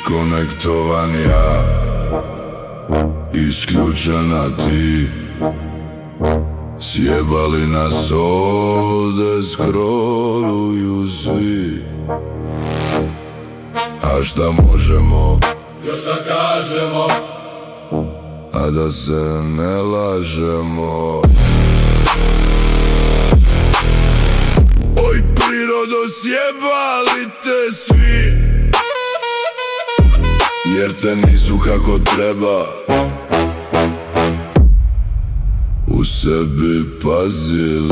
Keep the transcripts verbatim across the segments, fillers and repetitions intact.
Diskonektovan ja, isključena ti. Sjebali nas ovde, scrolluju svi. A šta možemo, još da kažemo, a da se ne lažemo. Oj prirodo, sjebali te svi, jer te nisu kako treba u sebi pazili.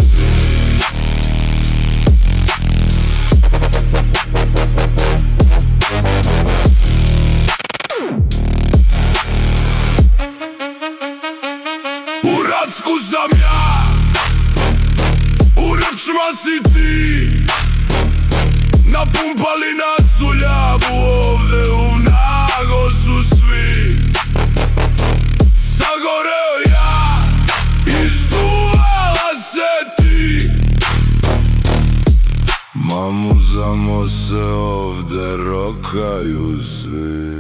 U Racku sam ja, u Rčma si ti. Napumpali nas u Ljabu, ovde u Nagosu svi. Sagoreo ja, izduvala se ti. Mamuzamo se ovde, rokaju svi.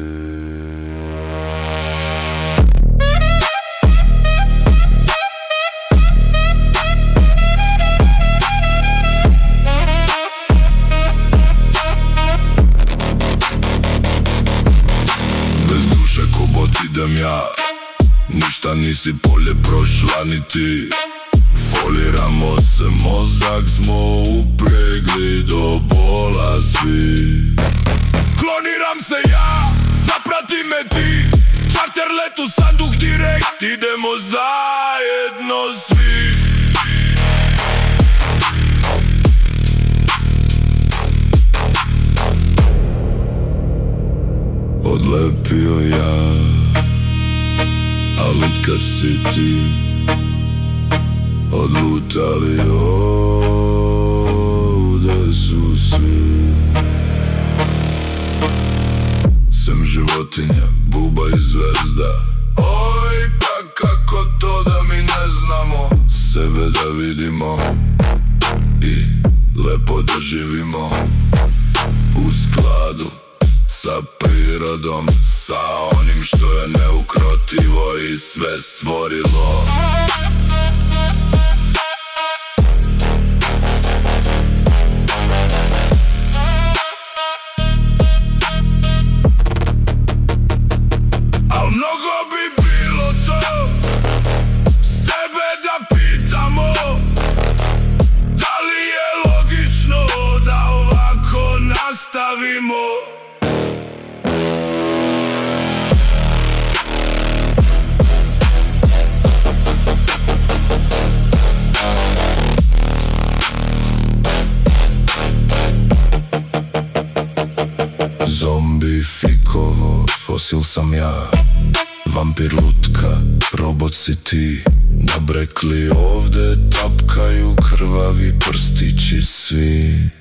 Idem ja, ništa nisi polje prošla ni ti. Foliramo se, mozak smo upregli do bola svi. Kloniram se ja, zaprati me ti. Čarter letu, sanduk direkt, idemo zajedno svi. Odlepio ja, a lutka si ti. Odlutali ovde su svi. Sem životinja, buba i zvezda. Oj, pa kako to da mi ne znamo sebe da vidimo i lepo da živimo u skladu sa prirodom, sa onim što je neukrotivo i sve stvorilo. Al mnogo bi bilo to sebe da pitamo, da li je logično da ovako nastavimo. Zombi, fikovo, fosil sam ja. Vampir, lutka, robot si ti. Nabrekli ovde tapkaju krvavi prstići svi.